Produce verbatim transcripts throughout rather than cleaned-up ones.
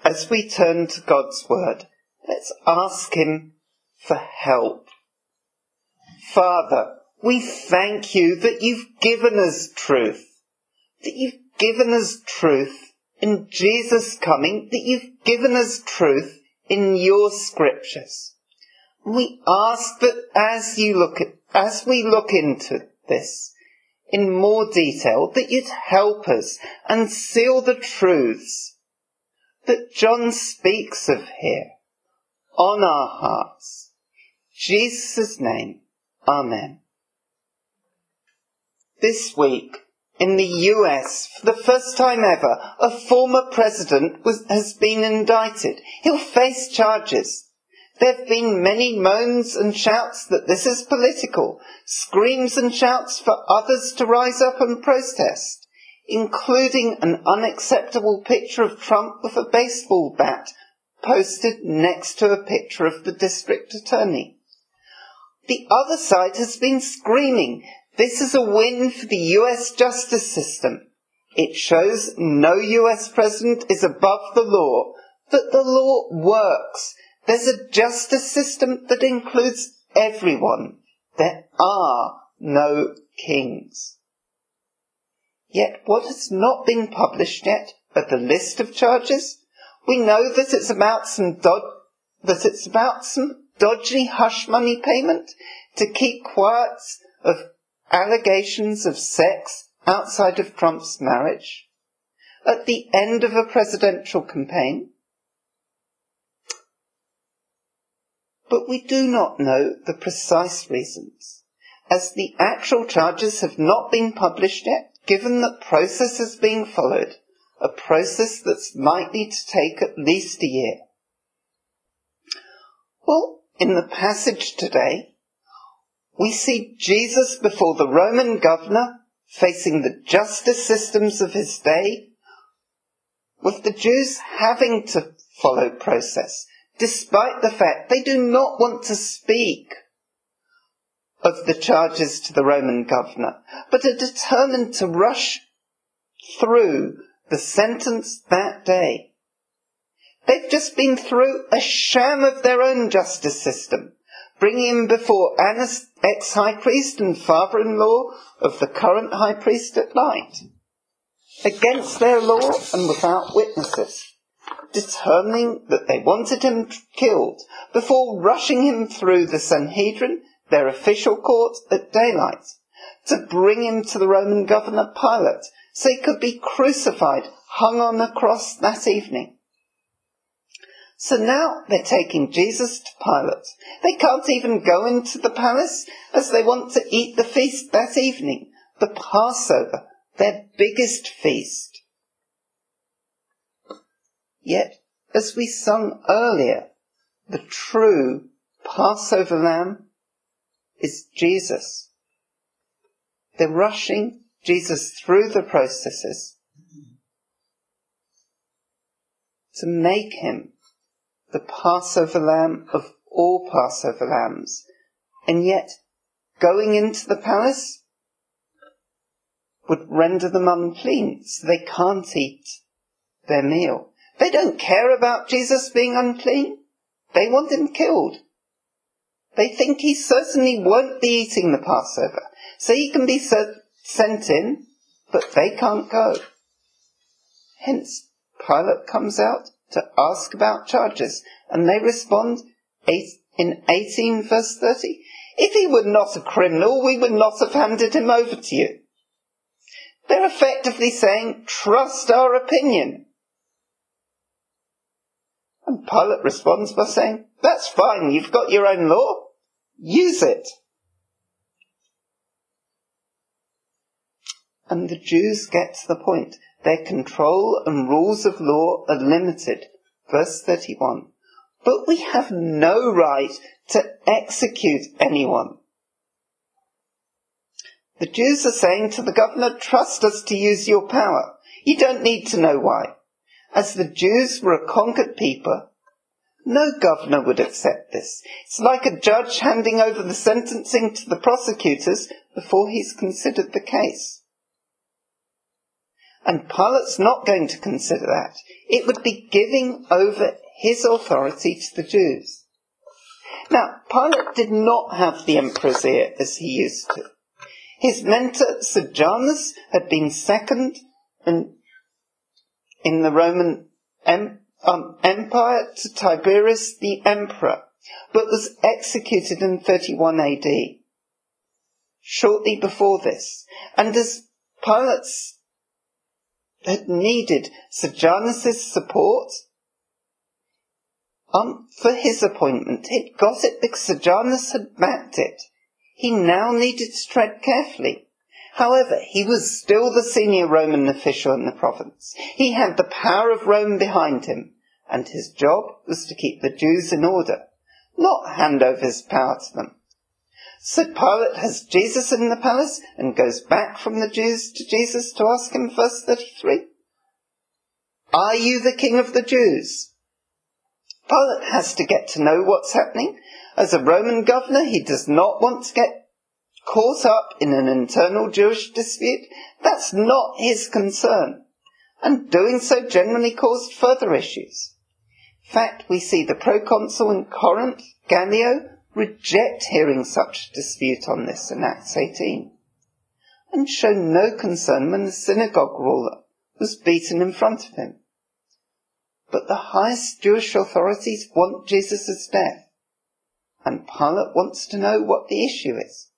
as we turn to God's word, let's ask him for help. Father, we thank you that you've given us truth, that you've given us truth in Jesus coming, that you've given us truth in your scriptures. We ask that as you look at, as we look into this in more detail, that you'd help us and seal the truths that John speaks of here on our hearts. In Jesus' name, amen. This week, in the U S, for the first time ever, a former president was, has been indicted. He'll face charges. There have been many moans and shouts that this is political, screams and shouts for others to rise up and protest, including an unacceptable picture of Trump with a baseball bat posted next to a picture of the district attorney. The other side has been screaming, this is a win for the U S justice system. It shows no U S president is above the law, that the law works. There's a justice system that includes everyone. There are no kings. Yet what has not been published yet are the list of charges. We know that it's about some do- that it's about some dodgy hush money payment to keep quiet of allegations of sex outside of Trump's marriage at the end of a presidential campaign. But we do not know the precise reasons, as the actual charges have not been published yet, given that process is being followed, a process that's likely to take at least a year. Well, in the passage today, we see Jesus before the Roman governor, facing the justice systems of his day, with the Jews having to follow process, despite the fact they do not want to speak of the charges to the Roman governor, but are determined to rush through the sentence that day. They've just been through a sham of their own justice system, bringing him before Annas, ex-high priest and father-in-law of the current high priest at night, against their law and without witnesses, determining that they wanted him killed before rushing him through the Sanhedrin, their official court, at daylight, to bring him to the Roman governor Pilate so he could be crucified, hung on a cross that evening. So now they're taking Jesus to Pilate. They can't even go into the palace as they want to eat the feast that evening, the Passover, their biggest feast. Yet, as we sung earlier, the true Passover lamb is Jesus. They're rushing Jesus through the processes to make him the Passover lamb of all Passover lambs. And yet, going into the palace would render them unclean, so they can't eat their meal. They don't care about Jesus being unclean. They want him killed. They think he certainly won't be eating the Passover, so he can be sent in, but they can't go. Hence, Pilate comes out to ask about charges, and they respond in eighteen verse thirty, if he were not a criminal, we would not have handed him over to you. They're effectively saying, trust our opinion. And Pilate responds by saying, that's fine, you've got your own law, use it. And the Jews get to the point. Their control and rules of law are limited. Verse thirty-one. But we have no right to execute anyone. The Jews are saying to the governor, trust us to use your power. You don't need to know why. As the Jews were a conquered people, no governor would accept this. It's like a judge handing over the sentencing to the prosecutors before he's considered the case. And Pilate's not going to consider that. It would be giving over his authority to the Jews. Now, Pilate did not have the emperor's ear as he used to. His mentor, Sejanus, had been second in, in the Roman em, um, Empire to Tiberius the emperor, but was executed in thirty-one A D, shortly before this. And as Pilate had needed Sejanus' support um, for his appointment, he'd got it because Sejanus had backed it. He now needed to tread carefully. However, he was still the senior Roman official in the province. He had the power of Rome behind him, and his job was to keep the Jews in order, not hand over his power to them. So Pilate has Jesus in the palace and goes back from the Jews to Jesus to ask him, verse thirty-three, "Are you the king of the Jews?" Pilate has to get to know what's happening. As a Roman governor, he does not want to get caught up in an internal Jewish dispute. That's not his concern. And doing so generally caused further issues. In fact, we see the proconsul in Corinth, Gallio, reject hearing such a dispute on this in Acts eighteen, and show no concern when the synagogue ruler was beaten in front of him. But the highest Jewish authorities want Jesus' death, and Pilate wants to know what the issue is.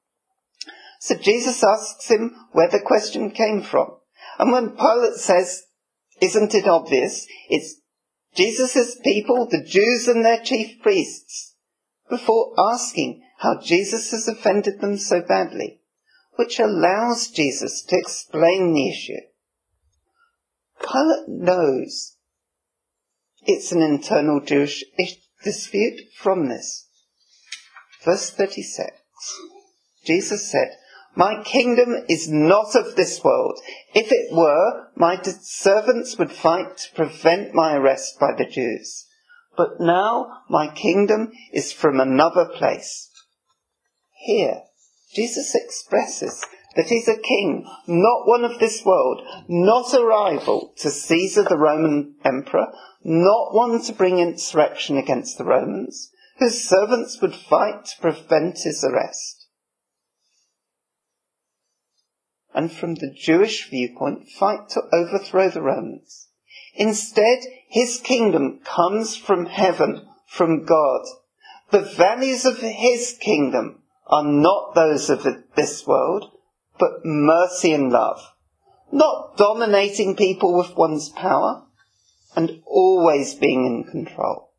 So Jesus asks him where the question came from. And when Pilate says, "Isn't it obvious?" it's Jesus' people, the Jews and their chief priests, before asking how Jesus has offended them so badly, which allows Jesus to explain the issue. Pilate knows it's an internal Jewish dispute from this. Verse thirty-six, Jesus said, "My kingdom is not of this world. If it were, my servants would fight to prevent my arrest by the Jews. But now my kingdom is from another place." Here, Jesus expresses that he's a king, not one of this world, not a rival to Caesar the Roman emperor, not one to bring insurrection against the Romans, whose servants would fight to prevent his arrest. And from the Jewish viewpoint, fight to overthrow the Romans. Instead, his kingdom comes from heaven, from God. The values of his kingdom are not those of this world, but mercy and love, not dominating people with one's power, and always being in control.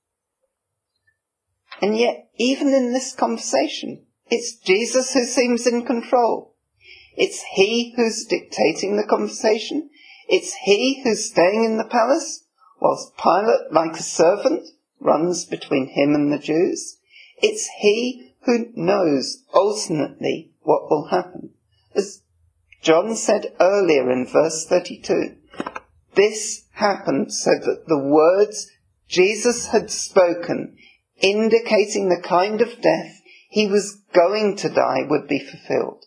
And yet, even in this conversation, it's Jesus who seems in control. It's he who's dictating the conversation. It's he who's staying in the palace, whilst Pilate, like a servant, runs between him and the Jews. It's he who knows ultimately what will happen. As John said earlier in verse thirty-two, this happened so that the words Jesus had spoken, indicating the kind of death he was going to die, would be fulfilled.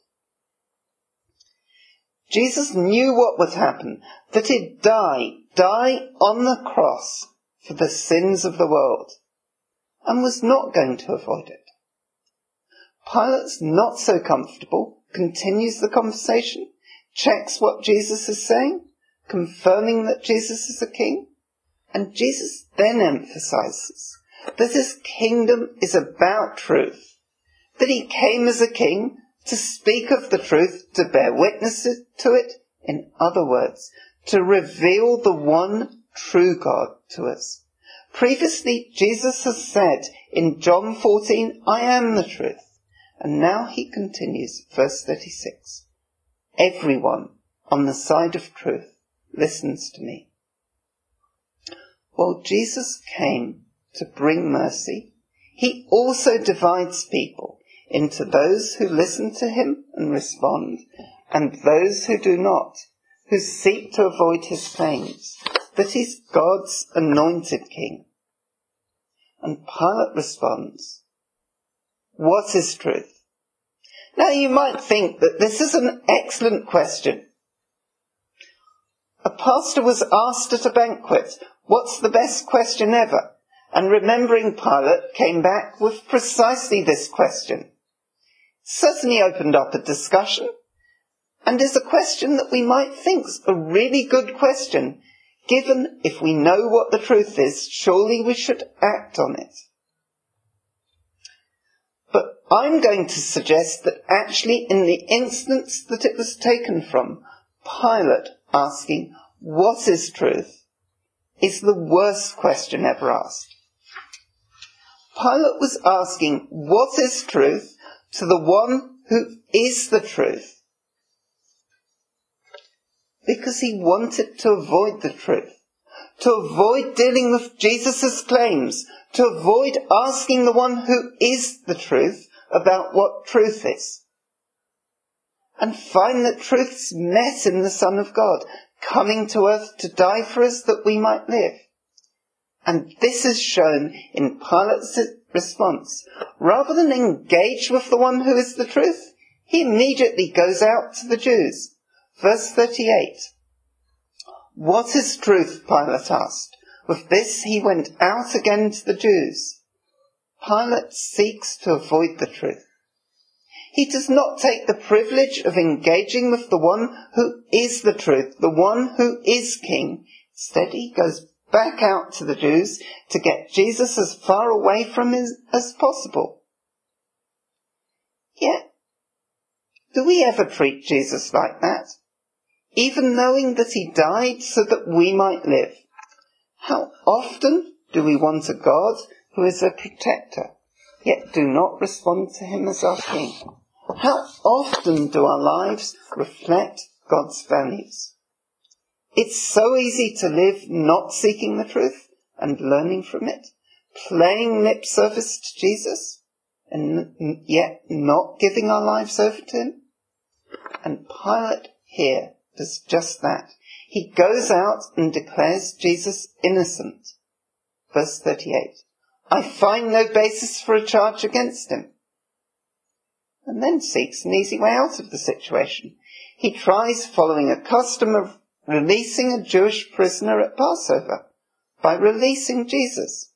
Jesus knew what would happen, that he'd die, die on the cross for the sins of the world, and was not going to avoid it. Pilate's not so comfortable, continues the conversation, checks what Jesus is saying, confirming that Jesus is a king, and Jesus then emphasizes that his kingdom is about truth, that he came as a king to speak of the truth, to bear witness to it, in other words, to reveal the one true God to us. Previously, Jesus has said in John fourteen, "I am the truth." And now he continues, verse thirty-six, "Everyone on the side of truth listens to me." While Jesus came to bring mercy, he also divides people into those who listen to him and respond, and those who do not, who seek to avoid his claims that he's God's anointed king. And Pilate responds, "What is truth?" Now you might think that this is an excellent question. A pastor was asked at a banquet, "What's the best question ever?" And remembering Pilate, came back with precisely this question. Certainly opened up a discussion, and is a question that we might think's a really good question, given if we know what the truth is, surely we should act on it. But I'm going to suggest that actually in the instance that it was taken from, Pilate asking, "What is truth?" is the worst question ever asked. Pilate was asking, "What is truth?" to the one who is the truth, because he wanted to avoid the truth, to avoid dealing with Jesus' claims, to avoid asking the one who is the truth about what truth is, and find that truth's met in the Son of God, coming to earth to die for us that we might live. And this is shown in Pilate's response. Rather than engage with the one who is the truth, he immediately goes out to the Jews. Verse thirty-eight. "What is truth?" Pilate asked. With this he went out again to the Jews. Pilate seeks to avoid the truth. He does not take the privilege of engaging with the one who is the truth, the one who is king. Instead, he goes back out to the Jews to get Jesus as far away from him as possible. Yet, do we ever treat Jesus like that? Even knowing that he died so that we might live. How often do we want a God who is a protector, yet do not respond to him as our king? How often do our lives reflect God's values? It's so easy to live not seeking the truth and learning from it, playing lip service to Jesus, and yet not giving our lives over to him. And Pilate here does just that. He goes out and declares Jesus innocent. Verse thirty-eight. "I find no basis for a charge against him." And then seeks an easy way out of the situation. He tries following a custom of releasing a Jewish prisoner at Passover by releasing Jesus.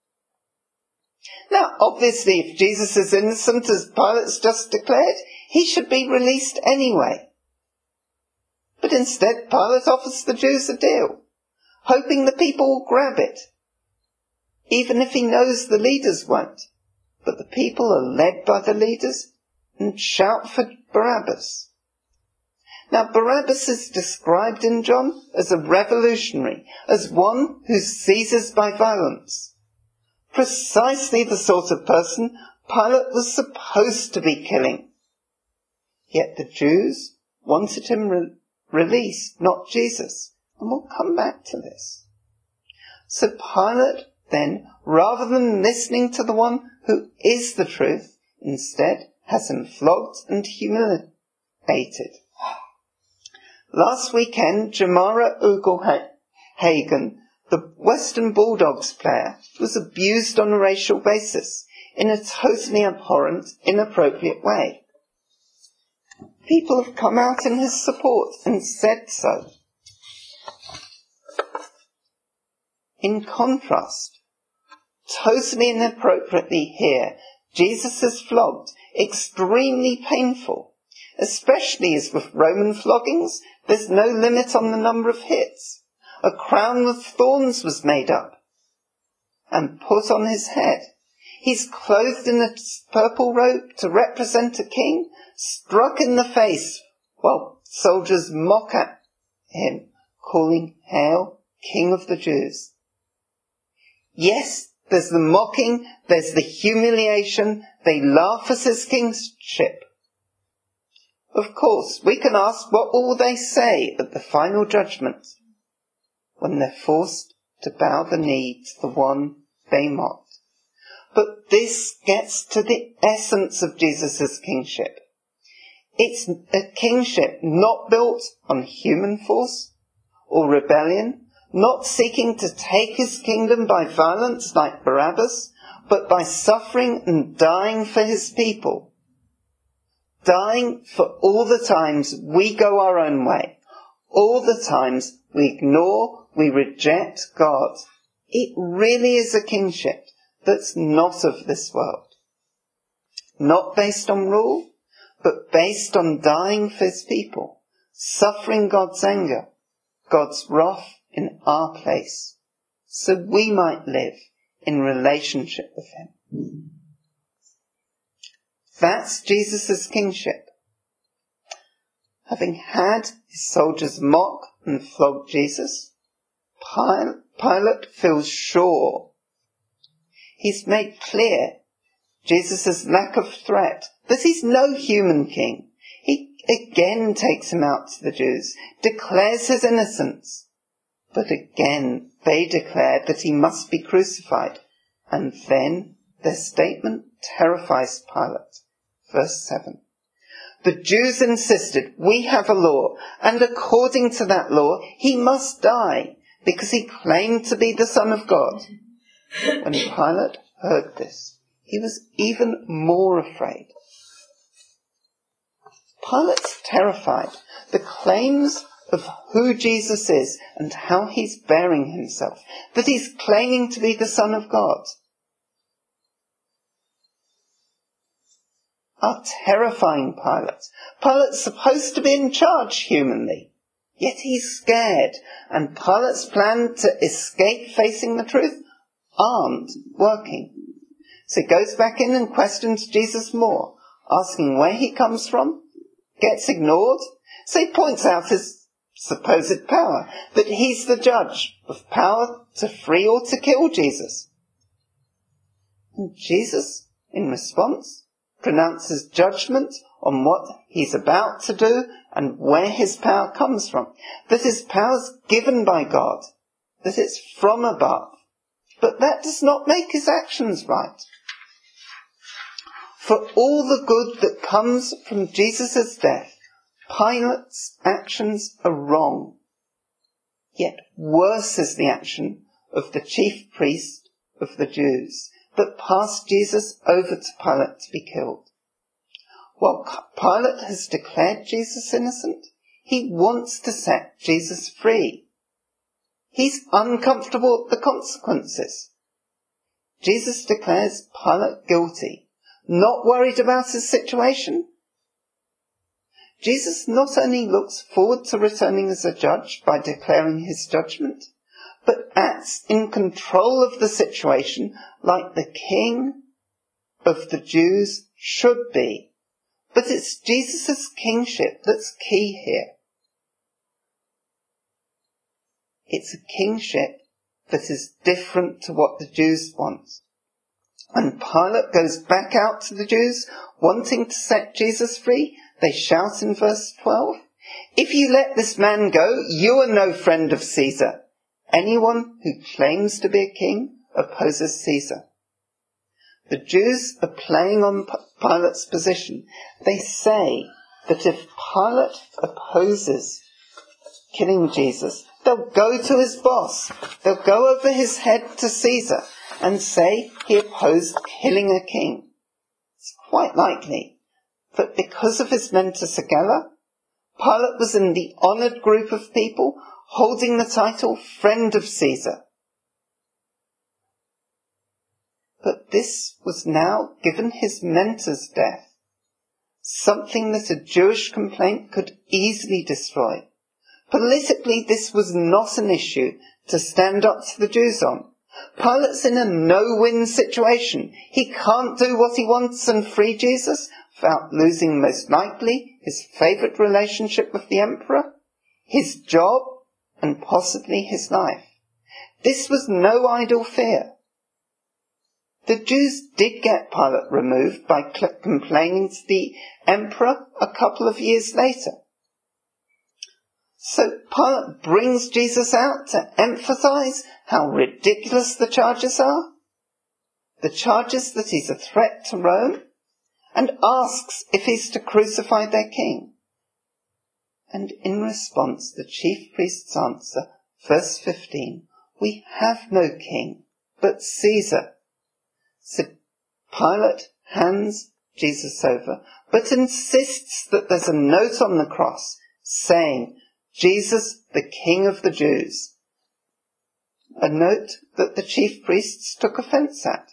Now, obviously, if Jesus is innocent, as Pilate's just declared, he should be released anyway. But instead, Pilate offers the Jews a deal, hoping the people will grab it, even if he knows the leaders won't. But the people are led by the leaders and shout for Barabbas. Now, Barabbas is described in John as a revolutionary, as one who seizes by violence. Precisely the sort of person Pilate was supposed to be killing. Yet the Jews wanted him re- released, not Jesus. And we'll come back to this. So Pilate then, rather than listening to the one who is the truth, instead has him flogged and humiliated. Last weekend, Jamara Ugle-Hagen, the Western Bulldogs player, was abused on a racial basis in a totally abhorrent, inappropriate way. People have come out in his support and said so. In contrast, totally inappropriately here, Jesus is flogged, extremely painful, especially as with Roman floggings, there's no limit on the number of hits. A crown with thorns was made up and put on his head. He's clothed in a purple robe to represent a king, struck in the face while soldiers mock at him, calling, "Hail, King of the Jews." Yes, there's the mocking, there's the humiliation, they laugh at his kingship. Of course, we can ask what will they say at the final judgment when they're forced to bow the knee to the one they mocked. But this gets to the essence of Jesus' kingship. It's a kingship not built on human force or rebellion, not seeking to take his kingdom by violence like Barabbas, but by suffering and dying for his people. Dying for all the times we go our own way, all the times we ignore, we reject God, it really is a kingship that's not of this world. Not based on rule, but based on dying for his people, suffering God's anger, God's wrath in our place, so we might live in relationship with him. That's Jesus' kingship. Having had his soldiers mock and flog Jesus, Pilate feels sure. He's made clear Jesus' lack of threat, that he's no human king. He again takes him out to the Jews, declares his innocence. But again they declare that he must be crucified. And then their statement terrifies Pilate. Verse seven. The Jews insisted, we have a law, and according to that law he must die, because he claimed to be the Son of God. When Pilate heard this, he was even more afraid. Pilate's terrified. The claims of who Jesus is and how he's bearing himself, that he's claiming to be the Son of God, are terrifying Pilate. Pilate's supposed to be in charge humanly, yet he's scared, and Pilate's plan to escape facing the truth aren't working. So he goes back in and questions Jesus more, asking where he comes from, gets ignored. So he points out his supposed power, that he's the judge with power to free or to kill Jesus. And Jesus, in response, pronounces judgment on what he's about to do and where his power comes from. That his power's given by God, that it's from above. But that does not make his actions right. For all the good that comes from Jesus' death, Pilate's actions are wrong. Yet worse is the action of the chief priest of the Jews that passed Jesus over to Pilate to be killed. While Pilate has declared Jesus innocent, he wants to set Jesus free. He's uncomfortable at the consequences. Jesus declares Pilate guilty, not worried about his situation. Jesus not only looks forward to returning as a judge by declaring his judgment, but acts in control of the situation like the king of the Jews should be. But it's Jesus' kingship that's key here. It's a kingship that is different to what the Jews want. When Pilate goes back out to the Jews, wanting to set Jesus free, they shout in verse twelve, "If you let this man go, you are no friend of Caesar. Anyone who claims to be a king opposes Caesar." The Jews are playing on Pilate's position. They say that if Pilate opposes killing Jesus, they'll go to his boss. They'll go over his head to Caesar and say he opposed killing a king. It's quite likely that because of his mentor Sagella, Pilate was in the honoured group of people holding the title Friend of Caesar. But this was now, given his mentor's death, something that a Jewish complaint could easily destroy. Politically, this was not an issue to stand up to the Jews on. Pilate's in a no-win situation. He can't do what he wants and free Jesus without losing most likely his favourite relationship with the emperor, his job, and possibly his life. This was no idle fear. The Jews did get Pilate removed by cl- complaining to the emperor a couple of years later. So Pilate brings Jesus out to emphasize how ridiculous the charges are, the charges that he's a threat to Rome, and asks if he's to crucify their king. And in response, the chief priests answer, verse fifteen, "We have no king, but Caesar." So Pilate hands Jesus over, but insists that there's a note on the cross saying, Jesus, the King of the Jews. A note that the chief priests took offence at.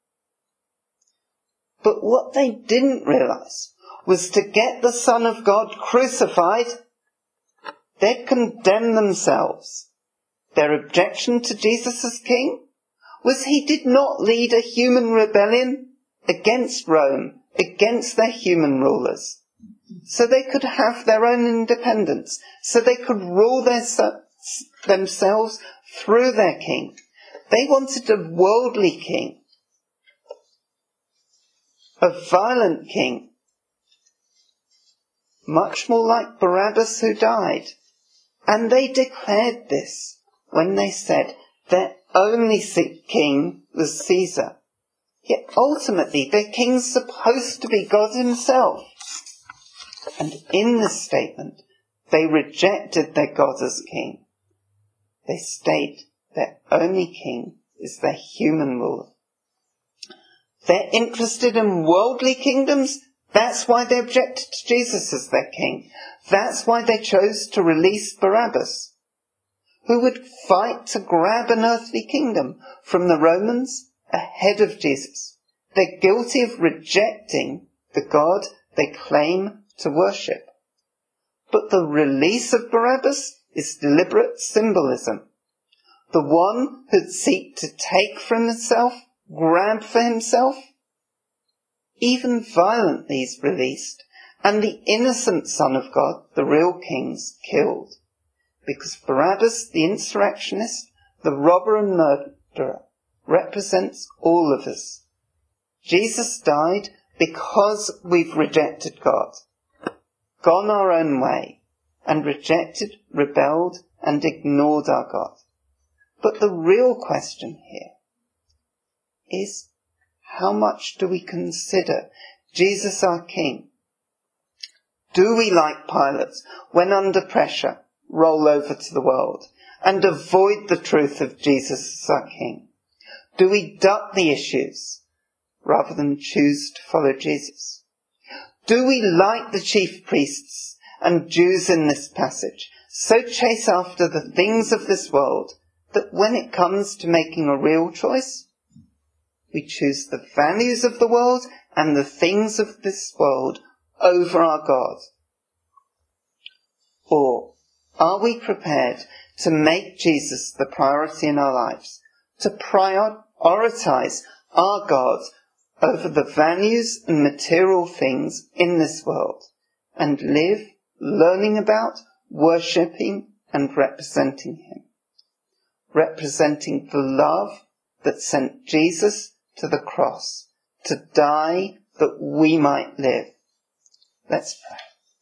But what they didn't realise was to get the Son of God crucified, they'd condemn themselves. Their objection to Jesus as king was he did not lead a human rebellion against Rome, against their human rulers, so they could have their own independence, so they could rule their, themselves through their king. They wanted a worldly king, a violent king, much more like Barabbas who died. And they declared this when they said their only king was Caesar. Yet ultimately their king's supposed to be God himself. And in this statement, they rejected their God as king. They state their only king is their human ruler. They're interested in worldly kingdoms. That's why they objected to Jesus as their king. That's why they chose to release Barabbas, who would fight to grab an earthly kingdom from the Romans ahead of Jesus. They're guilty of rejecting the God they claim to worship. But the release of Barabbas is deliberate symbolism. The one who'd seek to take from himself, grab for himself, even violently is released, and the innocent Son of God, the real king's killed. Because Barabbas, the insurrectionist, the robber and murderer, represents all of us. Jesus died because we've rejected God, gone our own way, and rejected, rebelled, and ignored our God. But the real question here is, how much do we consider Jesus our King? Do we, like Pilate, when under pressure, roll over to the world and avoid the truth of Jesus as our King? Do we duck the issues rather than choose to follow Jesus? Do we, like the chief priests and Jews in this passage, so chase after the things of this world that when it comes to making a real choice, we choose the values of the world and the things of this world over our God? Or are we prepared to make Jesus the priority in our lives, to prioritize our God over the values and material things in this world, and live learning about, worshipping and representing him? Representing the love that sent Jesus to the cross, to die that we might live. Let's pray.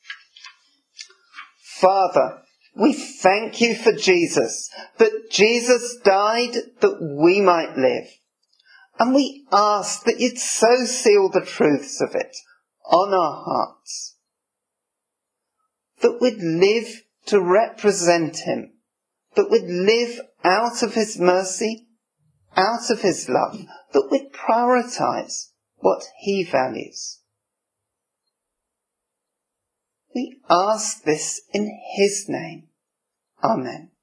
Father, we thank you for Jesus, that Jesus died that we might live. And we ask that you'd so seal the truths of it on our hearts, that we'd live to represent him, that we'd live out of his mercy, out of his love, that we'd prioritize what he values. We ask this in his name. Amen.